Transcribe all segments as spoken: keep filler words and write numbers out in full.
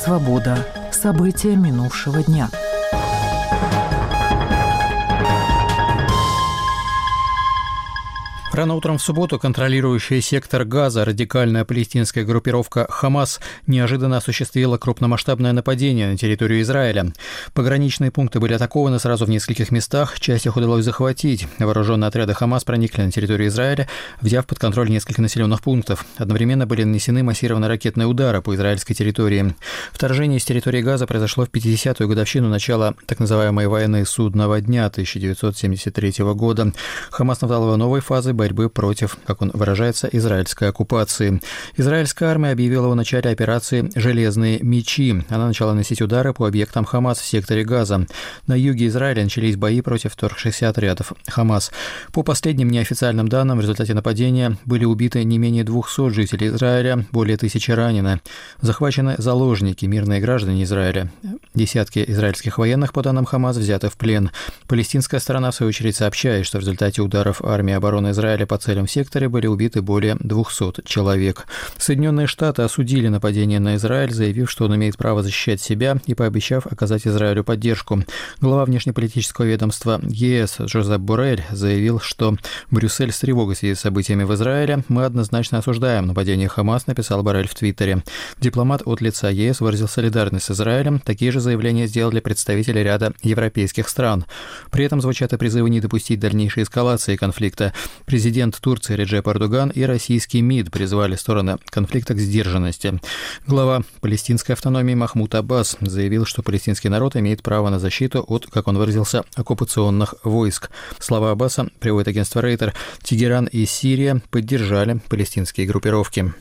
«Свобода». События минувшего дня. Рано утром в субботу контролирующая сектор Газа радикальная палестинская группировка «Хамас» неожиданно осуществила крупномасштабное нападение на территорию Израиля. Пограничные пункты были атакованы сразу в нескольких местах, часть их удалось захватить. Вооруженные отряды «Хамас» проникли на территорию Израиля, взяв под контроль несколько населенных пунктов. Одновременно были нанесены массированные ракетные удары по израильской территории. Вторжение с территории Газа произошло в пятидесятую годовщину начала так называемой войны Судного дня тысяча девятьсот семьдесят третьего года. «Хамас» назвал его новой фазой борьбы против, как он выражается, израильской оккупации. Израильская армия объявила о начале операции «Железные мечи». Она начала наносить удары по объектам «Хамас» в секторе Газа. На юге Израиля начались бои против вторгшихся отрядов «Хамас». По последним неофициальным данным, в результате нападения были убиты не менее двухсот жителей Израиля, более тысячи ранены. Захвачены заложники, мирные граждане Израиля. Десятки израильских военных, по данным «Хамас», взяты в плен. Палестинская сторона, в свою очередь, сообщает, что в результате ударов армии обороны Израиля по целям в секторе были убиты более двухсот человек. Соединенные Штаты осудили нападение на Израиль, заявив, что он имеет право защищать себя и пообещав оказать Израилю поддержку. Глава внешнеполитического ведомства ЕС Жозеп Боррель заявил, что Брюссель с тревогой следит за событиями в Израиле. «Мы однозначно осуждаем нападение Хамас», написал Боррель в Твиттере. Дипломат от лица ЕС выразил солидарность с Израилем. Такие же заявления сделали представители ряда европейских стран. При этом звучат и призывы не допустить дальнейшей эскалации конфликта. Президент Турции Реджеп Эрдоган и российский МИД призвали стороны конфликта к сдержанности. Глава палестинской автономии Махмуд Аббас заявил, что палестинский народ имеет право на защиту от, как он выразился, оккупационных войск. Слова Аббаса приводит агентство Рейтер. Тегеран и Сирия поддержали палестинские группировки.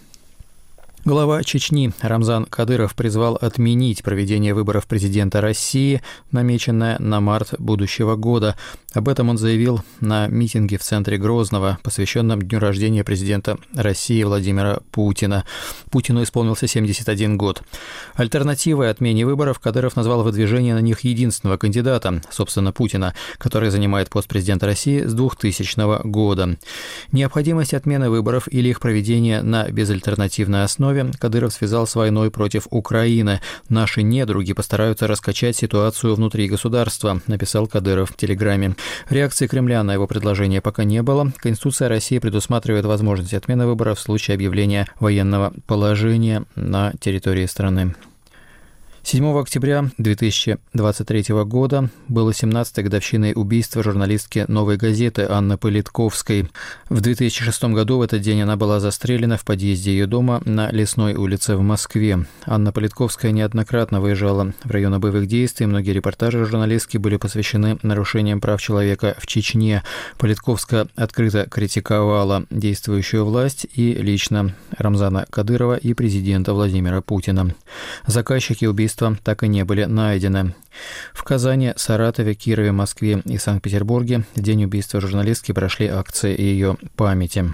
Глава Чечни Рамзан Кадыров призвал отменить проведение выборов президента России, намеченное на март будущего года. Об этом он заявил на митинге в центре Грозного, посвященном дню рождения президента России Владимира Путина. Путину исполнился семьдесят один год. Альтернативой отмене выборов Кадыров назвал выдвижение на них единственного кандидата, собственно, Путина, который занимает пост президента России с двухтысячного года. Необходимость отмены выборов или их проведения на безальтернативной основе Кадыров связал с войной против Украины. «Наши недруги постараются раскачать ситуацию внутри государства», написал Кадыров в Телеграме. Реакции Кремля на его предложение пока не было. Конституция России предусматривает возможность отмены выборов в случае объявления военного положения на территории страны. седьмого октября две тысячи двадцать третьего года было семнадцатой годовщиной убийства журналистки «Новой газеты» Анны Политковской. В две тысячи шестом году в этот день она была застрелена в подъезде ее дома на Лесной улице в Москве. Анна Политковская неоднократно выезжала в районы боевых действий. Многие репортажи журналистки были посвящены нарушениям прав человека в Чечне. Политковская открыто критиковала действующую власть и лично Рамзана Кадырова и президента Владимира Путина. Заказчики убийства так и не были найдены. В Казани, Саратове, Кирове, Москве и Санкт-Петербурге в день убийства журналистки прошли акции ее памяти.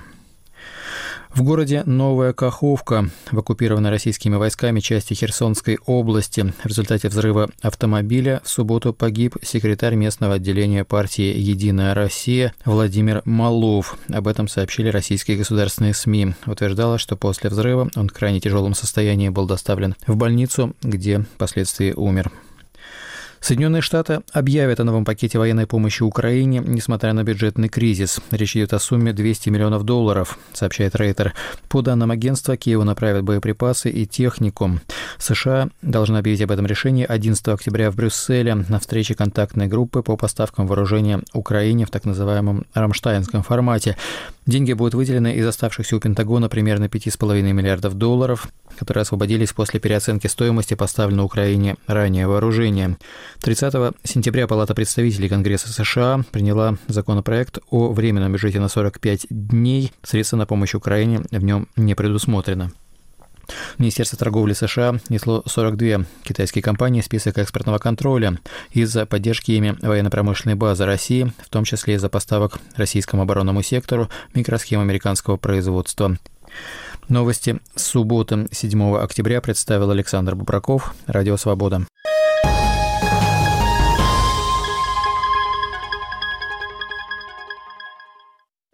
В городе Новая Каховка, в оккупированной российскими войсками части Херсонской области, в результате взрыва автомобиля в субботу погиб секретарь местного отделения партии «Единая Россия» Владимир Малов. Об этом сообщили российские государственные СМИ. Утверждалось, что после взрыва он в крайне тяжелом состоянии был доставлен в больницу, где впоследствии умер. Соединенные Штаты объявят о новом пакете военной помощи Украине, несмотря на бюджетный кризис. Речь идет о сумме двести миллионов долларов, сообщает Рейтер. По данным агентства, Киеву направят боеприпасы и технику. США должны объявить об этом решении одиннадцатого октября в Брюсселе на встрече контактной группы по поставкам вооружения Украине в так называемом рамштайнском формате. Деньги будут выделены из оставшихся у Пентагона примерно пять целых пять десятых миллиардов долларов, которые освободились после переоценки стоимости поставленного Украине ранее вооружения. тридцатого сентября Палата представителей Конгресса США приняла законопроект о временном бюджете на сорок пять дней. Средства на помощь Украине в нем не предусмотрено. Министерство торговли США несло сорок две китайские компании в список экспортного контроля из-за поддержки ими военно-промышленной базы России, в том числе из-за поставок российскому оборонному сектору микросхем американского производства. Новости с субботы седьмого октября представил Александр Бубраков, Радио Свобода.